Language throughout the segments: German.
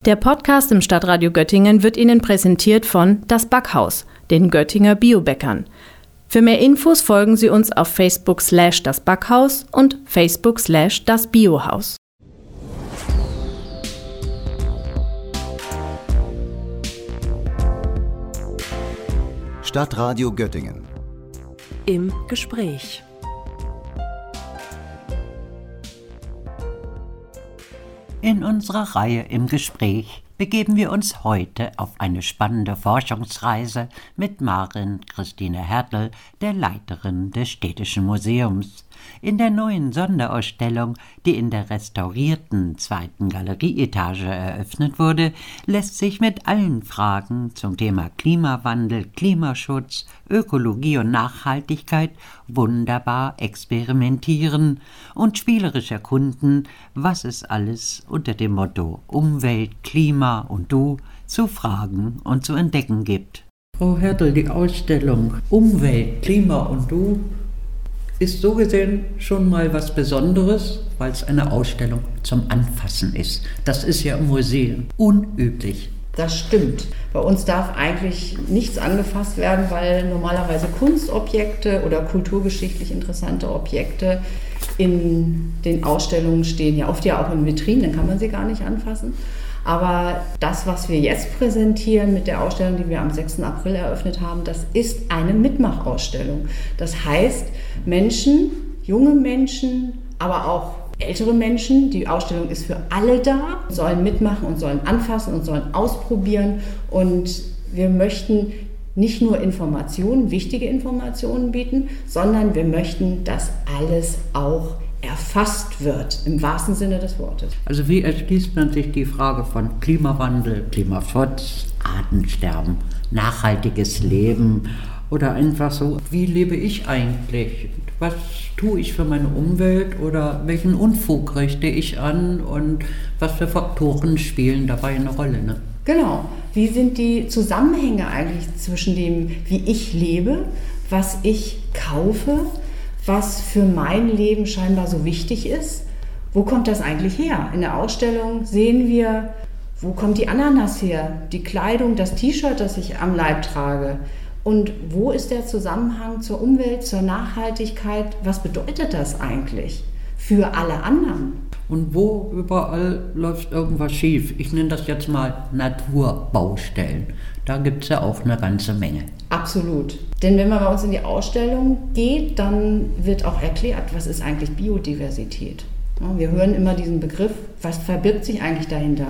Der Podcast im Stadtradio Göttingen wird Ihnen präsentiert von Das Backhaus, den Göttinger Biobäckern. Für mehr Infos folgen Sie uns auf Facebook/Das Backhaus und Facebook/Das Biohaus. Stadtradio Göttingen. Im Gespräch. In unserer Reihe im Gespräch begeben wir uns heute auf eine spannende Forschungsreise mit Maren Christine Hertel, der Leiterin des Städtischen Museums. In der neuen Sonderausstellung, die in der restaurierten 2. Galerieetage eröffnet wurde, lässt sich mit allen Fragen zum Thema Klimawandel, Klimaschutz, Ökologie und Nachhaltigkeit wunderbar experimentieren und spielerisch erkunden, was es alles unter dem Motto Umwelt, Klima und Du zu fragen und zu entdecken gibt. Frau Hertel, die Ausstellung Umwelt, Klima und Du ist so gesehen schon mal was Besonderes, weil es eine Ausstellung zum Anfassen ist. Das ist ja im Museum unüblich. Das stimmt. Bei uns darf eigentlich nichts angefasst werden, weil normalerweise Kunstobjekte oder kulturgeschichtlich interessante Objekte in den Ausstellungen stehen. Ja, oft ja auch in Vitrinen, dann kann man sie gar nicht anfassen. Aber das, was wir jetzt präsentieren mit der Ausstellung, die wir am 6. April eröffnet haben, das ist eine Mitmachausstellung. Das heißt, Menschen, junge Menschen, aber auch ältere Menschen, die Ausstellung ist für alle da, sollen mitmachen und sollen anfassen und sollen ausprobieren. Und wir möchten nicht nur Informationen, wichtige Informationen bieten, sondern wir möchten, dass alles auch erfasst wird, im wahrsten Sinne des Wortes. Also wie erschließt man sich die Frage von Klimawandel, Klimaschutz, Artensterben, nachhaltiges Leben oder einfach so, wie lebe ich eigentlich? Was tue ich für meine Umwelt oder welchen Unfug richte ich an und was für Faktoren spielen dabei eine Rolle? Ne? Genau. Wie sind die Zusammenhänge eigentlich zwischen dem, wie ich lebe, was ich kaufe, was für mein Leben scheinbar so wichtig ist? Wo kommt das eigentlich her? In der Ausstellung sehen wir, wo kommt die Ananas her? Die Kleidung, das T-Shirt, das ich am Leib trage. Und wo ist der Zusammenhang zur Umwelt, zur Nachhaltigkeit? Was bedeutet das eigentlich für alle anderen? Und wo überall läuft irgendwas schief? Ich nenne das jetzt mal Naturbaustellen. Da gibt es ja auch eine ganze Menge. Absolut. Denn wenn man bei uns in die Ausstellung geht, dann wird auch erklärt, was ist eigentlich Biodiversität. Wir hören immer diesen Begriff, was verbirgt sich eigentlich dahinter?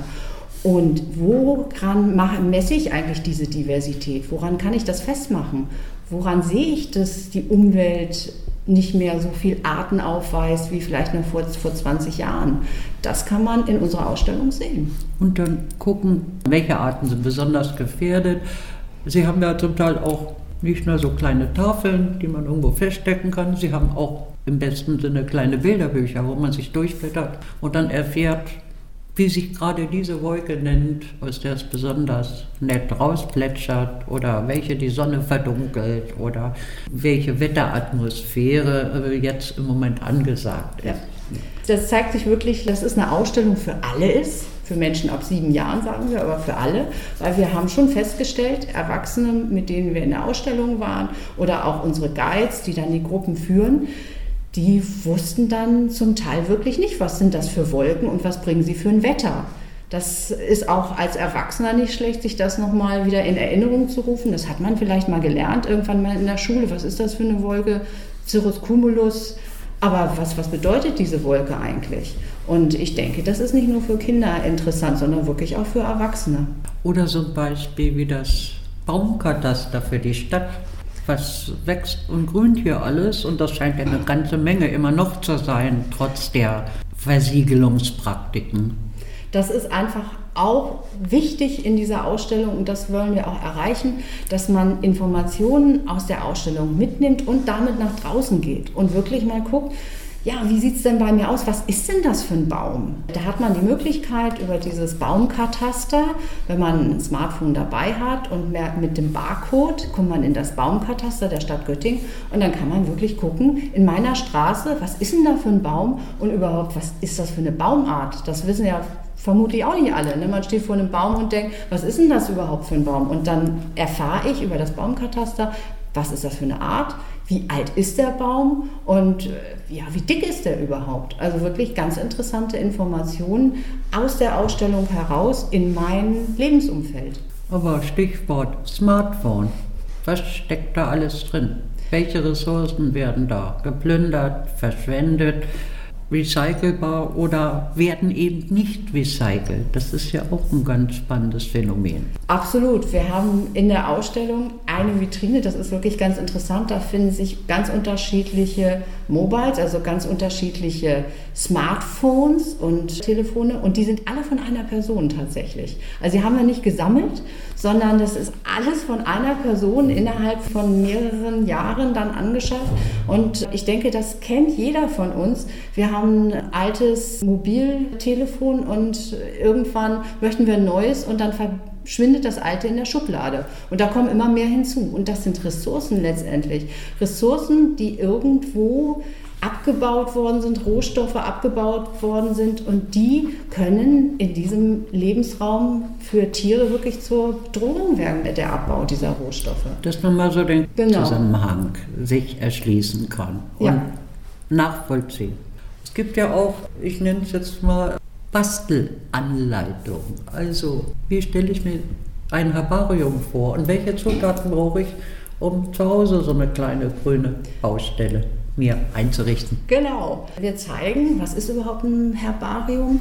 Und woran messe ich eigentlich diese Diversität? Woran kann ich das festmachen? Woran sehe ich, dass die Umwelt nicht mehr so viel Arten aufweist wie vielleicht noch vor 20 Jahren? Das kann man in unserer Ausstellung sehen. Und dann gucken, welche Arten sind besonders gefährdet. Sie haben ja zum Teil auch nicht nur so kleine Tafeln, die man irgendwo feststecken kann. Sie haben auch im besten Sinne kleine Bilderbücher, wo man sich durchblättert und dann erfährt, wie sich gerade diese Wolke nennt, aus der es besonders nett rausplätschert oder welche die Sonne verdunkelt oder welche Wetteratmosphäre jetzt im Moment angesagt ist. Ja. Das zeigt sich wirklich, dass es eine Ausstellung für alle ist, für Menschen ab 7 Jahren sagen wir, aber für alle, weil wir haben schon festgestellt, Erwachsene, mit denen wir in der Ausstellung waren oder auch unsere Guides, die dann die Gruppen führen, die wussten dann zum Teil wirklich nicht, was sind das für Wolken und was bringen sie für ein Wetter. Das ist auch als Erwachsener nicht schlecht, sich das nochmal wieder in Erinnerung zu rufen. Das hat man vielleicht mal gelernt, irgendwann mal in der Schule. Was ist das für eine Wolke? Cirrus Cumulus. Aber was bedeutet diese Wolke eigentlich? Und ich denke, das ist nicht nur für Kinder interessant, sondern wirklich auch für Erwachsene. Oder so ein Beispiel wie das Baumkataster für die Stadt. Was wächst und grünt hier alles? Und das scheint ja eine ganze Menge immer noch zu sein, trotz der Versiegelungspraktiken. Das ist einfach auch wichtig in dieser Ausstellung und das wollen wir auch erreichen, dass man Informationen aus der Ausstellung mitnimmt und damit nach draußen geht und wirklich mal guckt, ja, wie sieht es denn bei mir aus? Was ist denn das für ein Baum? Da hat man die Möglichkeit über dieses Baumkataster, wenn man ein Smartphone dabei hat und mit dem Barcode kommt man in das Baumkataster der Stadt Göttingen und dann kann man wirklich gucken, in meiner Straße, was ist denn da für ein Baum und überhaupt, was ist das für eine Baumart? Das wissen ja vermutlich auch nicht alle. Ne? Man steht vor einem Baum und denkt, was ist denn das überhaupt für ein Baum? Und dann erfahre ich über das Baumkataster, was ist das für eine Art, wie alt ist der Baum und wie dick ist der überhaupt? Also wirklich ganz interessante Informationen aus der Ausstellung heraus in mein Lebensumfeld. Aber Stichwort Smartphone, was steckt da alles drin? Welche Ressourcen werden da geplündert, verschwendet, recycelbar oder werden eben nicht recycelt? Das ist ja auch ein ganz spannendes Phänomen. Absolut. Wir haben in der Ausstellung eine Vitrine, das ist wirklich ganz interessant. Da finden sich ganz unterschiedliche Mobiles, also ganz unterschiedliche Smartphones und Telefone und die sind alle von einer Person tatsächlich. Also die haben wir nicht gesammelt, sondern das ist alles von einer Person innerhalb von mehreren Jahren dann angeschafft und ich denke, das kennt jeder von uns. Wir haben ein altes Mobiltelefon und irgendwann möchten wir ein neues und dann verschwindet das alte in der Schublade. Und da kommen immer mehr hinzu. Und das sind Ressourcen letztendlich. Ressourcen, die irgendwo abgebaut worden sind, Rohstoffe abgebaut worden sind und die können in diesem Lebensraum für Tiere wirklich zur Bedrohung werden, der Abbau dieser Rohstoffe. Dass man mal so den Zusammenhang sich erschließen kann und nachvollziehen. Es gibt ja auch, ich nenne es jetzt mal, Bastelanleitung. Also, wie stelle ich mir ein Herbarium vor und welche Zutaten brauche ich, um zu Hause so eine kleine grüne Baustelle mir einzurichten? Genau. Wir zeigen, was ist überhaupt ein Herbarium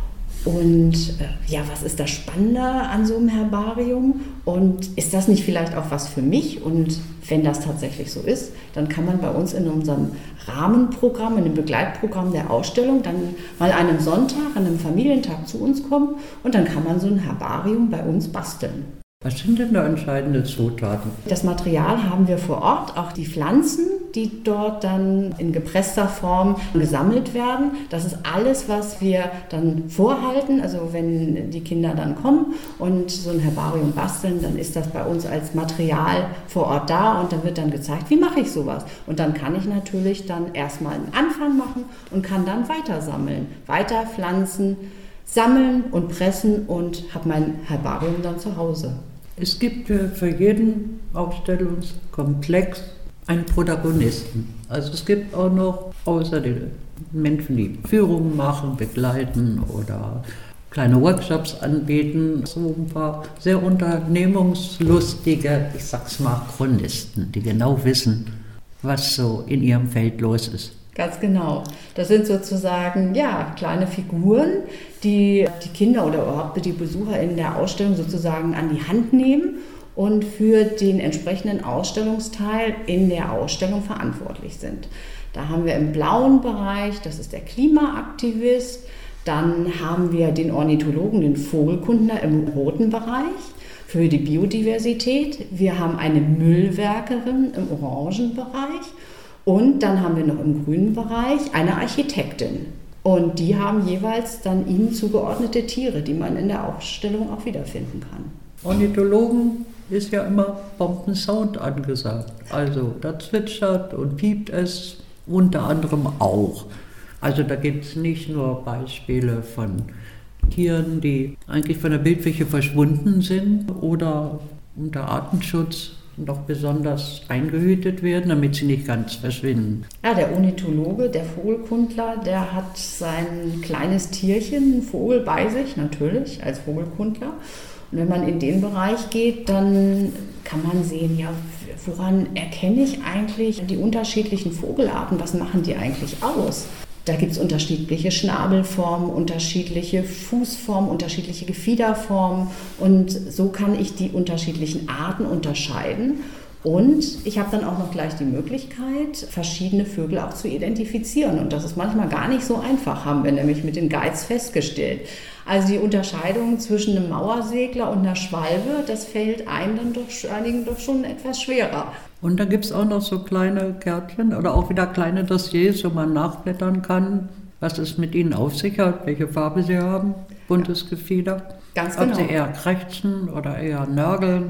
und was ist das Spannende an so einem Herbarium und ist das nicht vielleicht auch was für mich? Und wenn das tatsächlich so ist, dann kann man bei uns in unserem Rahmenprogramm, in dem Begleitprogramm der Ausstellung dann mal an einem Sonntag, an einem Familientag zu uns kommen und dann kann man so ein Herbarium bei uns basteln. Was sind denn da entscheidende Zutaten? Das Material haben wir vor Ort, auch die Pflanzen, die dort dann in gepresster Form gesammelt werden. Das ist alles, was wir dann vorhalten. Also wenn die Kinder dann kommen und so ein Herbarium basteln, dann ist das bei uns als Material vor Ort da und dann wird dann gezeigt, wie mache ich sowas. Und dann kann ich natürlich dann erstmal einen Anfang machen und kann dann weiter sammeln, weiter pflanzen, sammeln und pressen und habe mein Herbarium dann zu Hause. Es gibt für jeden Ausstellungskomplex einen Protagonisten. Also es gibt auch noch außer den Menschen, die Führungen machen, begleiten oder kleine Workshops anbieten, so ein paar sehr unternehmungslustige, ich sag's mal, Chronisten, die genau wissen, was so in ihrem Feld los ist. Ganz genau. Das sind sozusagen kleine Figuren, die die Kinder oder überhaupt die Besucher in der Ausstellung sozusagen an die Hand nehmen und für den entsprechenden Ausstellungsteil in der Ausstellung verantwortlich sind. Da haben wir im blauen Bereich, das ist der Klimaaktivist, dann haben wir den Ornithologen, den Vogelkundler im roten Bereich für die Biodiversität. Wir haben eine Müllwerkerin im orangen Bereich. Und dann haben wir noch im grünen Bereich eine Architektin. Und die haben jeweils dann ihnen zugeordnete Tiere, die man in der Ausstellung auch wiederfinden kann. Ornithologen ist ja immer Bombensound angesagt. Also da zwitschert und piept es unter anderem auch. Also da gibt es nicht nur Beispiele von Tieren, die eigentlich von der Bildfläche verschwunden sind oder unter Artenschutz noch besonders eingehütet werden, damit sie nicht ganz verschwinden. Ja, der Ornithologe, der Vogelkundler, der hat sein kleines Tierchen, einen Vogel bei sich, natürlich, als Vogelkundler. Und wenn man in den Bereich geht, dann kann man sehen, woran erkenne ich eigentlich die unterschiedlichen Vogelarten, was machen die eigentlich aus? Da gibt es unterschiedliche Schnabelformen, unterschiedliche Fußformen, unterschiedliche Gefiederformen und so kann ich die unterschiedlichen Arten unterscheiden. Und ich habe dann auch noch gleich die Möglichkeit, verschiedene Vögel auch zu identifizieren. Und das ist manchmal gar nicht so einfach, haben wir nämlich mit den Guides festgestellt. Also die Unterscheidung zwischen einem Mauersegler und einer Schwalbe, das fällt einigen doch schon etwas schwerer. Und da gibt es auch noch so kleine Kärtchen oder auch wieder kleine Dossiers, wo man nachblättern kann, was es mit ihnen auf sich hat, welche Farbe sie haben, buntes Gefieder. Ganz genau. Ob sie eher krächzen oder eher nörgeln.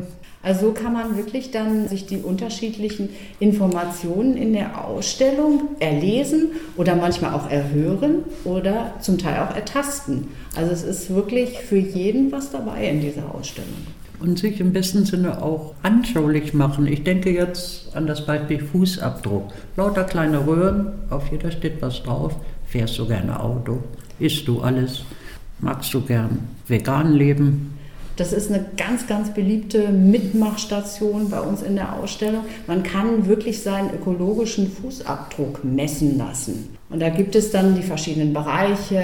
Also so kann man wirklich dann sich die unterschiedlichen Informationen in der Ausstellung erlesen oder manchmal auch erhören oder zum Teil auch ertasten. Also es ist wirklich für jeden was dabei in dieser Ausstellung. Und sich im besten Sinne auch anschaulich machen. Ich denke jetzt an das Beispiel Fußabdruck. Lauter kleine Röhren, auf jeder steht was drauf. Fährst du gerne Auto? Isst du alles? Magst du gern vegan leben? Das ist eine ganz, ganz beliebte Mitmachstation bei uns in der Ausstellung. Man kann wirklich seinen ökologischen Fußabdruck messen lassen. Und da gibt es dann die verschiedenen Bereiche,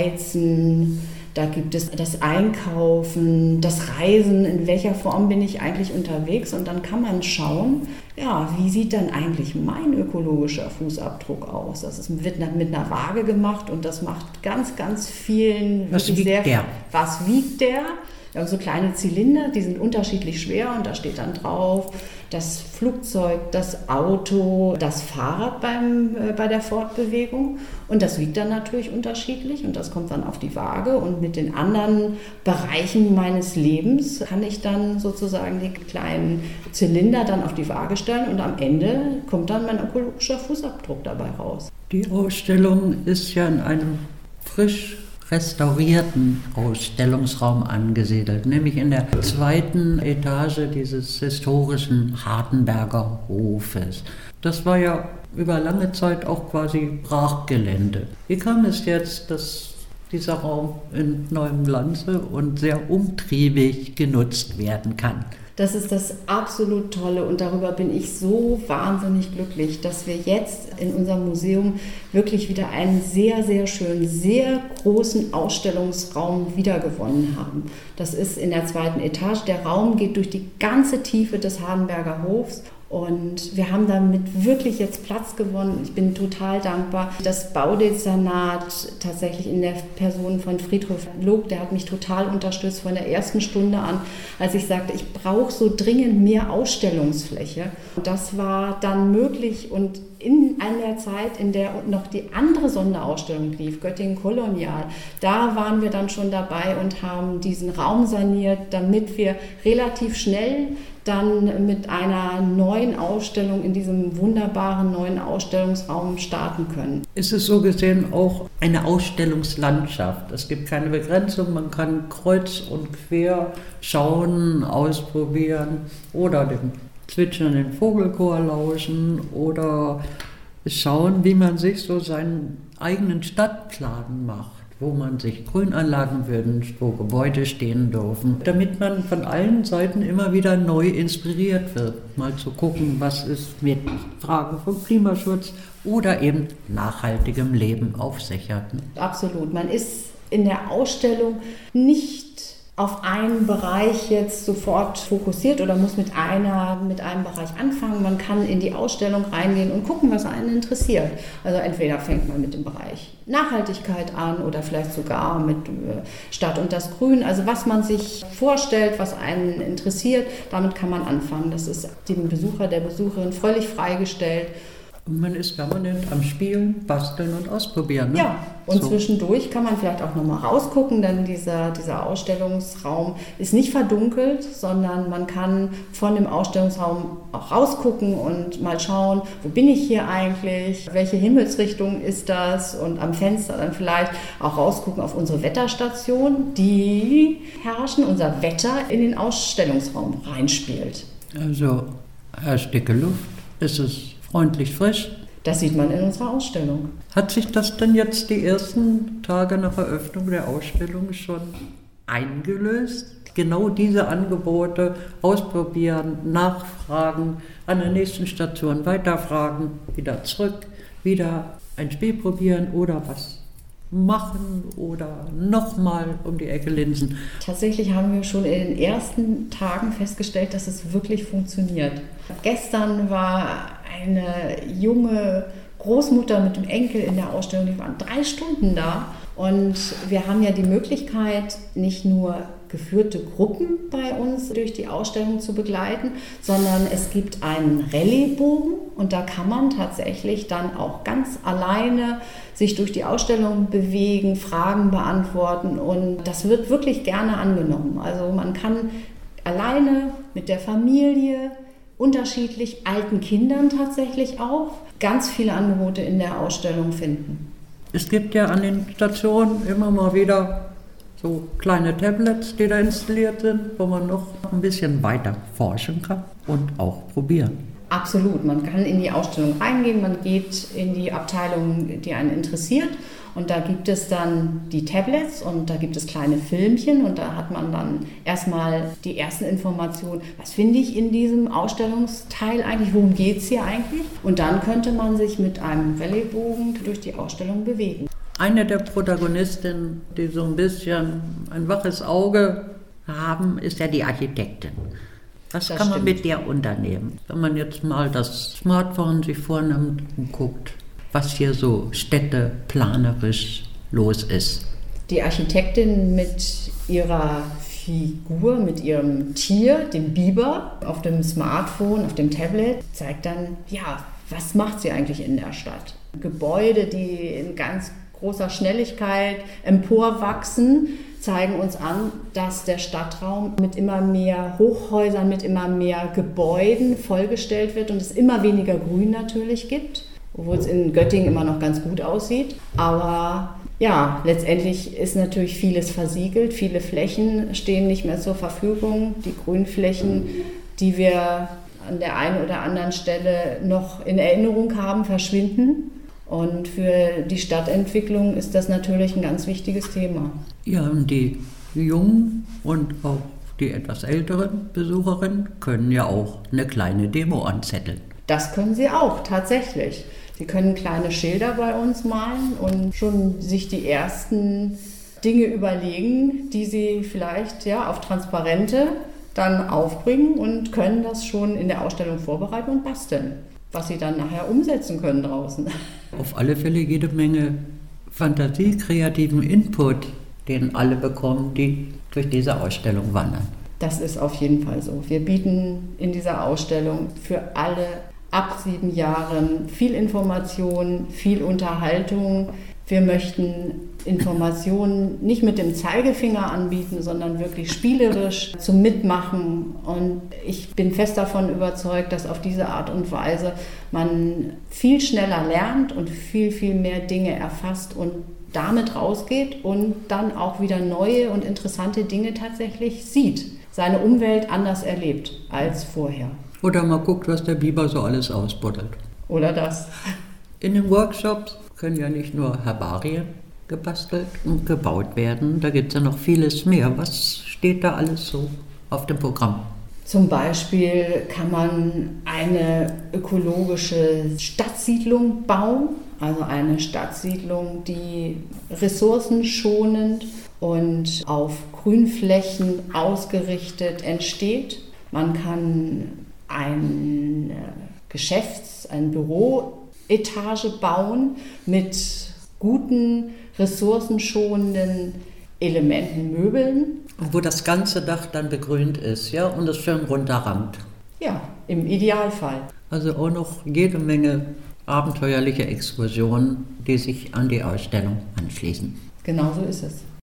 Heizen, da gibt es das Einkaufen, das Reisen, in welcher Form bin ich eigentlich unterwegs. Und dann kann man schauen, ja, wie sieht dann eigentlich mein ökologischer Fußabdruck aus? Das wird mit einer Waage gemacht und das macht ganz, ganz vielen... Was wiegt der? Was wiegt der? Wir haben so kleine Zylinder, die sind unterschiedlich schwer und da steht dann drauf, das Flugzeug, das Auto, das Fahrrad bei der Fortbewegung. Und das wiegt dann natürlich unterschiedlich und das kommt dann auf die Waage. Und mit den anderen Bereichen meines Lebens kann ich dann sozusagen die kleinen Zylinder dann auf die Waage stellen und am Ende kommt dann mein ökologischer Fußabdruck dabei raus. Die Ausstellung ist ja in einem frisch restaurierten Ausstellungsraum angesiedelt, nämlich in der 2. Etage dieses historischen Hardenberger Hofes. Das war ja über lange Zeit auch quasi Brachgelände. Wie kam es jetzt, dass dieser Raum in neuem Glanze und sehr umtriebig genutzt werden kann? Das ist das absolut Tolle und darüber bin ich so wahnsinnig glücklich, dass wir jetzt in unserem Museum wirklich wieder einen sehr, sehr schönen, sehr großen Ausstellungsraum wiedergewonnen haben. Das ist in der 2. Etage. Der Raum geht durch die ganze Tiefe des Hardenberger Hofs. Und wir haben damit wirklich jetzt Platz gewonnen. Ich bin total dankbar. Das Baudezernat tatsächlich in der Person von Friedhof Log, der hat mich total unterstützt von der ersten Stunde an, als ich sagte, ich brauche so dringend mehr Ausstellungsfläche. Und das war dann möglich und in einer Zeit, in der noch die andere Sonderausstellung lief, Göttingen Kolonial, da waren wir dann schon dabei und haben diesen Raum saniert, damit wir relativ schnell dann mit einer neuen Ausstellung in diesem wunderbaren neuen Ausstellungsraum starten können. Ist es so gesehen auch eine Ausstellungslandschaft? Es gibt keine Begrenzung, man kann kreuz und quer schauen, ausprobieren oder den zwitschernden Vogelchor lauschen oder schauen, wie man sich so seinen eigenen Stadtplan macht, wo man sich Grünanlagen wünscht, wo Gebäude stehen dürfen, damit man von allen Seiten immer wieder neu inspiriert wird, mal zu gucken, was ist mit Fragen von Klimaschutz oder eben nachhaltigem Leben auf sich hat. Absolut, man ist in der Ausstellung nicht auf einen Bereich jetzt sofort fokussiert oder muss mit einem Bereich anfangen. Man kann in die Ausstellung reingehen und gucken, was einen interessiert. Also entweder fängt man mit dem Bereich Nachhaltigkeit an oder vielleicht sogar mit Stadt und das Grün. Also was man sich vorstellt, was einen interessiert, damit kann man anfangen. Das ist dem Besucher, der Besucherin völlig freigestellt. Und man ist permanent am Spielen, basteln und ausprobieren. Ne? Ja, und so. Zwischendurch kann man vielleicht auch nochmal rausgucken, denn dieser Ausstellungsraum ist nicht verdunkelt, sondern man kann von dem Ausstellungsraum auch rausgucken und mal schauen, wo bin ich hier eigentlich, welche Himmelsrichtung ist das und am Fenster dann vielleicht auch rausgucken auf unsere Wetterstation, die herrschen, unser Wetter in den Ausstellungsraum reinspielt. Also herrscht dicke Luft, ist es freundlich frisch. Das sieht man in unserer Ausstellung. Hat sich das denn jetzt die ersten Tage nach Eröffnung der Ausstellung schon eingelöst? Genau diese Angebote ausprobieren, nachfragen, an der nächsten Station weiterfragen, wieder zurück, wieder ein Spiel probieren oder was machen oder nochmal um die Ecke linsen. Tatsächlich haben wir schon in den ersten Tagen festgestellt, dass es wirklich funktioniert. Gestern war eine junge Großmutter mit dem Enkel in der Ausstellung, die waren 3 Stunden da. Und wir haben ja die Möglichkeit, nicht nur geführte Gruppen bei uns durch die Ausstellung zu begleiten, sondern es gibt einen Rallye-Bogen und da kann man tatsächlich dann auch ganz alleine sich durch die Ausstellung bewegen, Fragen beantworten und das wird wirklich gerne angenommen. Also man kann alleine, mit der Familie, unterschiedlich alten Kindern tatsächlich auch, ganz viele Angebote in der Ausstellung finden. Es gibt ja an den Stationen immer mal wieder so kleine Tablets, die da installiert sind, wo man noch ein bisschen weiter forschen kann und auch probieren. Absolut, man kann in die Ausstellung reingehen, man geht in die Abteilung, die einen interessiert, und da gibt es dann die Tablets und da gibt es kleine Filmchen und da hat man dann erstmal die ersten Informationen, was finde ich in diesem Ausstellungsteil eigentlich, worum geht es hier eigentlich? Und dann könnte man sich mit einem Rallye-Bogen durch die Ausstellung bewegen. Eine der Protagonistinnen, die so ein bisschen ein waches Auge haben, ist ja die Architektin. Was kann man mit der unternehmen? Wenn man jetzt mal das Smartphone sich vornimmt und guckt, was hier so städteplanerisch los ist. Die Architektin mit ihrer Figur, mit ihrem Tier, dem Biber, auf dem Smartphone, auf dem Tablet, zeigt dann, ja, was macht sie eigentlich in der Stadt? Gebäude, die in ganz großer Schnelligkeit emporwachsen, zeigen uns an, dass der Stadtraum mit immer mehr Hochhäusern, mit immer mehr Gebäuden vollgestellt wird und es immer weniger Grün natürlich gibt, obwohl es in Göttingen immer noch ganz gut aussieht. Aber ja, letztendlich ist natürlich vieles versiegelt, viele Flächen stehen nicht mehr zur Verfügung. Die Grünflächen, die wir an der einen oder anderen Stelle noch in Erinnerung haben, verschwinden. Und für die Stadtentwicklung ist das natürlich ein ganz wichtiges Thema. Ja, und die jungen und auch die etwas älteren Besucherinnen können ja auch eine kleine Demo anzetteln. Das können sie auch, tatsächlich. Sie können kleine Schilder bei uns malen und schon sich die ersten Dinge überlegen, die sie vielleicht auf Transparente dann aufbringen und können das schon in der Ausstellung vorbereiten und basteln, was sie dann nachher umsetzen können draußen. Auf alle Fälle jede Menge Fantasie, kreativen Input, den alle bekommen, die durch diese Ausstellung wandern. Das ist auf jeden Fall so. Wir bieten in dieser Ausstellung für alle ab 7 Jahren viel Information, viel Unterhaltung. Wir möchten Informationen nicht mit dem Zeigefinger anbieten, sondern wirklich spielerisch zum Mitmachen. Und ich bin fest davon überzeugt, dass auf diese Art und Weise man viel schneller lernt und viel, viel mehr Dinge erfasst und damit rausgeht und dann auch wieder neue und interessante Dinge tatsächlich sieht, seine Umwelt anders erlebt als vorher. Oder mal guckt, was der Biber so alles ausbuddelt. Oder das. In den Workshops können ja nicht nur Herbarien gebastelt und gebaut werden, da gibt es ja noch vieles mehr. Was steht da alles so auf dem Programm? Zum Beispiel kann man eine ökologische Stadtsiedlung bauen, also eine Stadtsiedlung, die ressourcenschonend und auf Grünflächen ausgerichtet entsteht. Man kann eine eine Büroetage bauen mit guten, ressourcenschonenden Elementen, Möbeln. Wo das ganze Dach dann begrünt ist, ja, und es schön runterrammt. Ja, im Idealfall. Also auch noch jede Menge abenteuerliche Exkursionen, die sich an die Ausstellung anschließen. Genau so ist es.